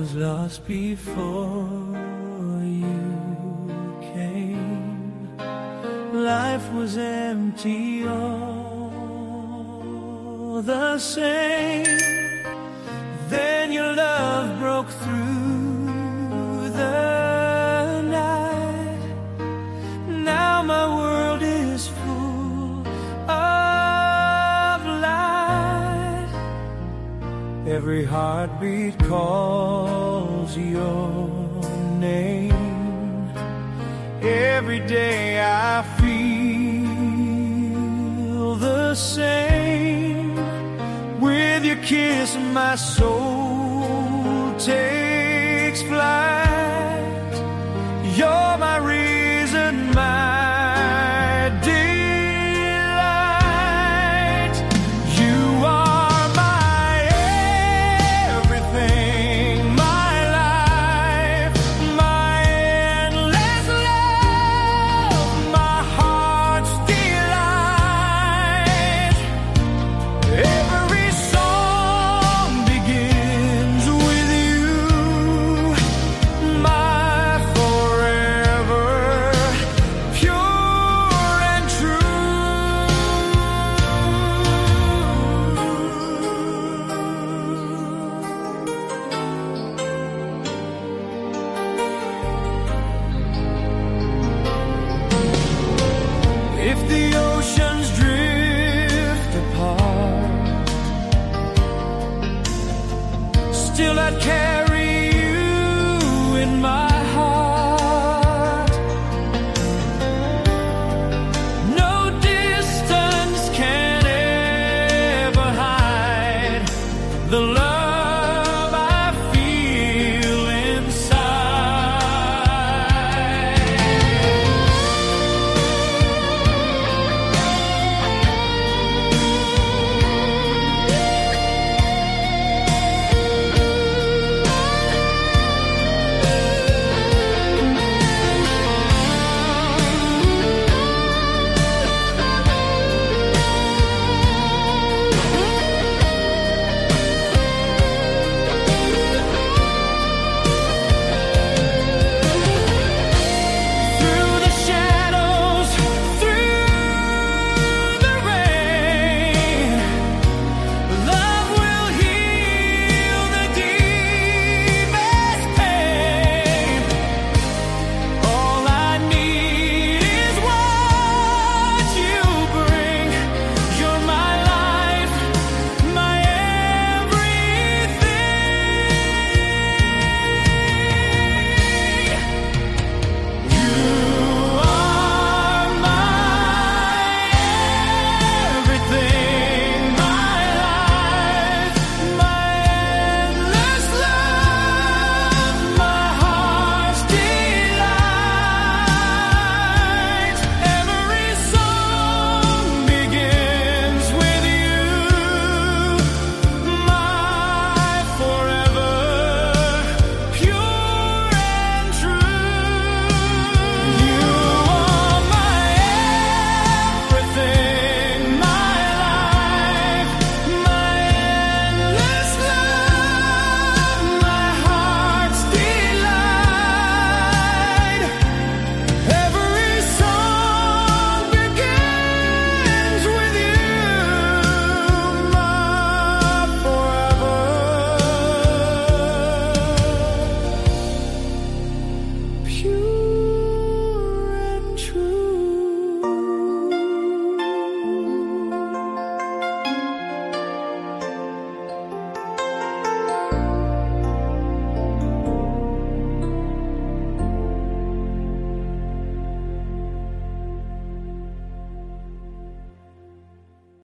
was lost before you came. Life was empty, all the same. Then your love broke through the night. Now my world is full of light. Every heartbeat calls your name. Every day I feel the same. With your kiss my soul takes flight. You're my reason, my delight. You are my everything, my life, my endless love, my heart's delight. Every song begins with you, my forever, pure and true. If the oceans drift apart, still I'd carry you in my heart. No distance can ever hide the love